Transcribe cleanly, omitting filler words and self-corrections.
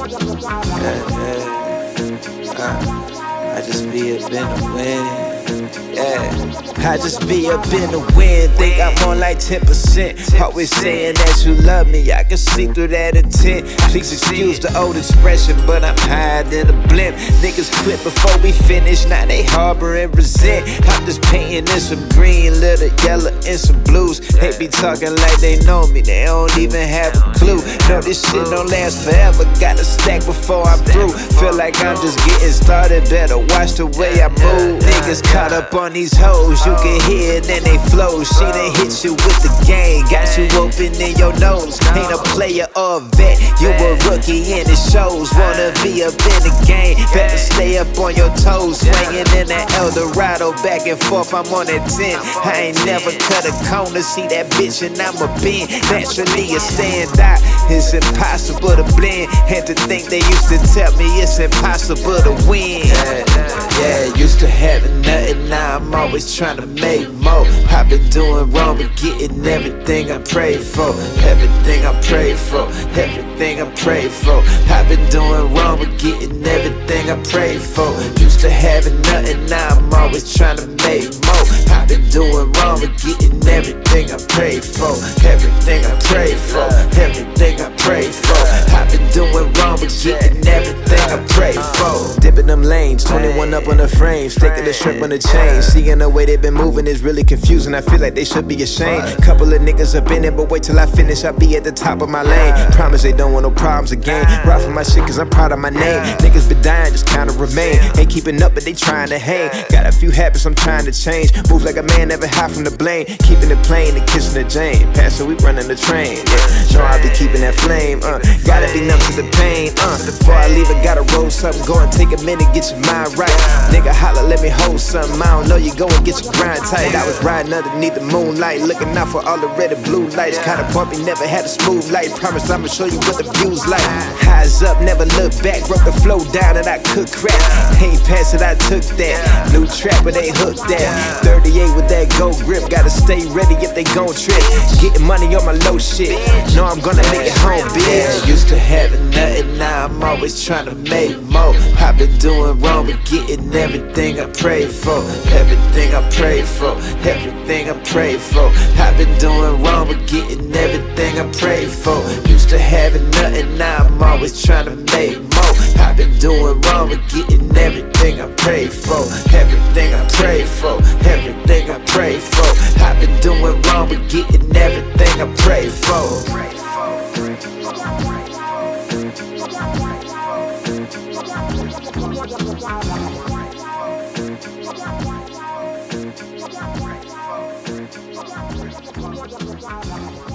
I just be up in the wind. I just be up in the wind. Think I'm on like 10%. Always saying that you love me, I can see through that intent. Please excuse the old expression, but I'm higher than a blimp. Niggas quit before we finish, now they harbor and resent. I'm just painting in some green, little yellow, and some blues. They be talking like they know me, they don't even have a clue. No, this shit don't last forever, gotta stack before I'm through. Feel like I'm just getting started, better watch the way I move. Niggas caught up on these hoes, you can hear it in they flow. She done hit you with the game, got you open in your nose. Ain't a player or a vet, you a rookie and it shows. Wanna be up in the game, better stay up on your toes. Swinging in that Eldorado, back and forth, I'm on that 10. I ain't never cut a corner, see that bitch and I'm a bend. Naturally a stand out, it's impossible to blend. And to think they used to tell me it's impossible to win. Yeah, used to having nothing, now I'm always trying to make more. I've been doing wrong, but getting everything I prayed for. Everything I prayed for, everything I prayed for. I've been doing wrong, but getting everything I prayed for. Used to having nothing, now I'm always trying to make more. I've been doing wrong, but getting everything I prayed for. Everything I prayed for, everything I prayed for. I've been doing wrong, but getting everything I prayed for. Dipping them lanes, 21 up on the frame, sticking the shrimp on the chain. Seeing the way they been moving is really confusing, I feel like they should be ashamed. Couple of niggas up in it, but wait till I finish, I'll be at the top of my lane. Promise they don't want no problems again. Ride for my shit cause I'm proud of my name. Niggas been dying, just kinda remain. Ain't keeping up, but they trying to hang. Got a few habits I'm trying to change. Move like a man, never hide from the blame. Keeping it plain and kissing the Jane. Pastor, we running the train. Know I be keeping that flame. Gotta be numb to the pain. Before I leave, I gotta roll something. Go and take a minute, get your mind right. Nigga holla, let me hold something. I don't know, you go and get your grind tight. I was riding underneath the moonlight, looking out for all the red and blue lights. Kinda bumpy, never had a smooth light. Promise I'ma show you what the view's like. Eyes up, never look back. Broke the flow down and I could crack. Ain't pass it, I took that. New trap, but they hooked that. 38 with that gold grip. Gotta stay ready if they gon' trip. Getting money on my low shit. Know I'm gonna make it home, bitch. Used to having nothing, now I'm always trying to make more. I've been doing wrong, but getting everything I prayed for. Everything I prayed for, everything I prayed for. I've been doing wrong, but getting everything I prayed for. Used to having nothing, now I'm always trying to make more. I've been doing wrong, but getting everything I prayed for. Everything I prayed for, everything I prayed for. I've been doing wrong, but getting everything I prayed for. Grateful.